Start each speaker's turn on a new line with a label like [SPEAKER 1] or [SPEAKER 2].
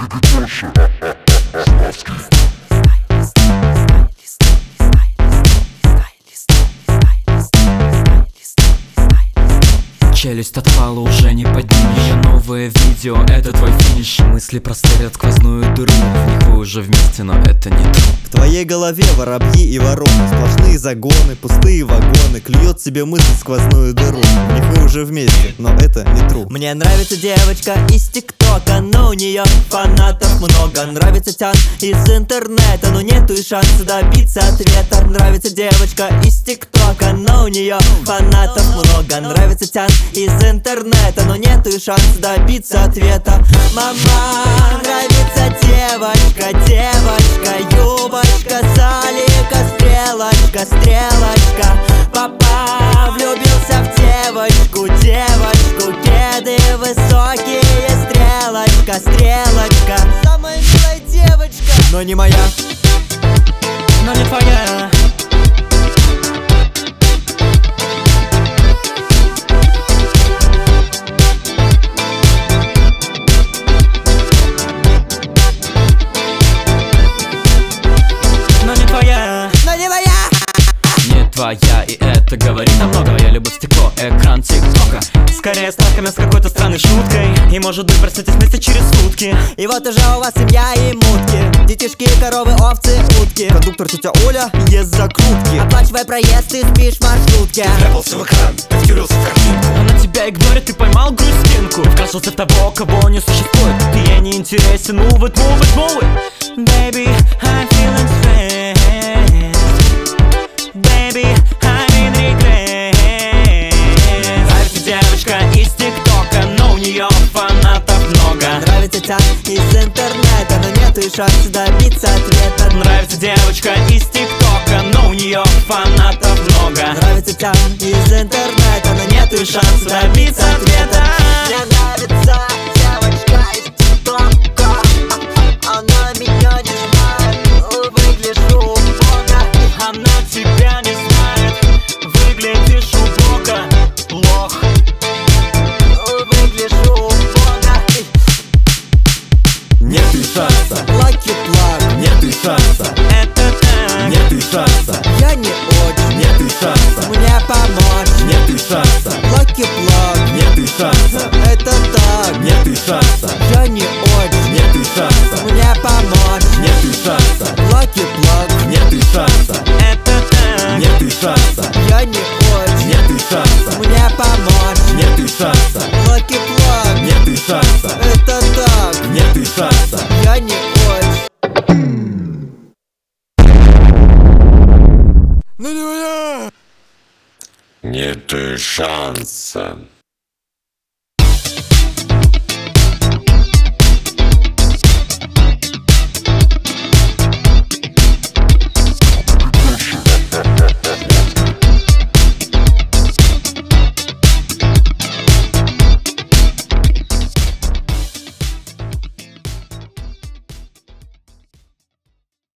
[SPEAKER 1] Челюсть отпала, уже не поднимешь. Новое видео, это твой финиш. Мысли простырят сквозную дыру. В них вы уже вместе, но это не то.
[SPEAKER 2] В твоей голове воробьи и вороны, сплошные загоны, пустые вагоны. Клюет себе мысль сквозную дыру. В них вы уже вместе, но это не true.
[SPEAKER 3] Мне нравится девочка из ТикТока, но у нее фанатов много. Нравится Тян из интернета, но нету и шанса добиться ответа. Нравится девочка из ТикТока, но у нее фанатов много. Нравится Тян из интернета, но нету и шанса добиться ответа. Мама, нравится девочка, девочка, юбочка, салика, стрелочка, стрелочка. Папа влюбился в девочку, девочку, кеды высокие, стрелочка, стрелочка. Самая милая девочка, но не моя, но не твоя.
[SPEAKER 1] Твоя, и это говорит о многом. Я люблю стекло, экран ТикТока.
[SPEAKER 3] Скорее знакомы с какой-то странной шуткой. И может быть проснетесь вместе через сутки. И вот уже у вас семья и мутки. Детишки, коровы, овцы, утки.
[SPEAKER 2] Кондуктор тетя Оля ест закрутки.
[SPEAKER 3] Оплачивай проезд, ты спишь в маршрутке.
[SPEAKER 4] Ты вляпался в экран, ты втюрился в картинку.
[SPEAKER 1] Она тебя игнорит, ты поймал грустинку. Вкрасился в того, кого не существует. Ты ей не интересен, move it, move it, move it.
[SPEAKER 3] Baby, I'm feeling stressed. Baby, I'm in regret.
[SPEAKER 1] Нравится девочка из ТикТока, но у нее фанатов много.
[SPEAKER 3] Нравится Тян из интернета, но нету и шанса добиться ответа.
[SPEAKER 1] Нравится девочка из ТикТока, но у нее фанатов много.
[SPEAKER 3] Нравится Тян из интернета, но нету и шанса добиться ответа. Мне нравится девочка из ТикТока, она меня не знает, выгляжу убого.
[SPEAKER 1] Она тебя не знает, выглядишь убого, лох.
[SPEAKER 3] Выгляжу убого.
[SPEAKER 2] Нет и шанса,
[SPEAKER 3] Lucky Plug,
[SPEAKER 2] нет и шанса,
[SPEAKER 1] Это так.
[SPEAKER 2] нет и шанса,
[SPEAKER 3] я не очень.
[SPEAKER 2] нет и шанса,
[SPEAKER 3] Мне помочь.
[SPEAKER 2] нет и шанса,
[SPEAKER 3] Lucky Plug,
[SPEAKER 2] нет и шанса,
[SPEAKER 3] это так.
[SPEAKER 2] нет и шанса,
[SPEAKER 3] Я не очень.
[SPEAKER 2] нет и шанса,
[SPEAKER 3] Мне помочь.
[SPEAKER 2] нет и шанса,
[SPEAKER 3] Lucky Plug,
[SPEAKER 2] нет и шанса,
[SPEAKER 1] Это так.
[SPEAKER 2] нет и шанса,
[SPEAKER 3] я не очень.
[SPEAKER 2] нет и шанса,
[SPEAKER 3] Мне помочь.
[SPEAKER 2] нет и шанса,
[SPEAKER 3] Lucky Plug,
[SPEAKER 2] нет и шанса,
[SPEAKER 3] это так.
[SPEAKER 2] нет и шанса.
[SPEAKER 3] Я не очень.
[SPEAKER 4] Нет шанса.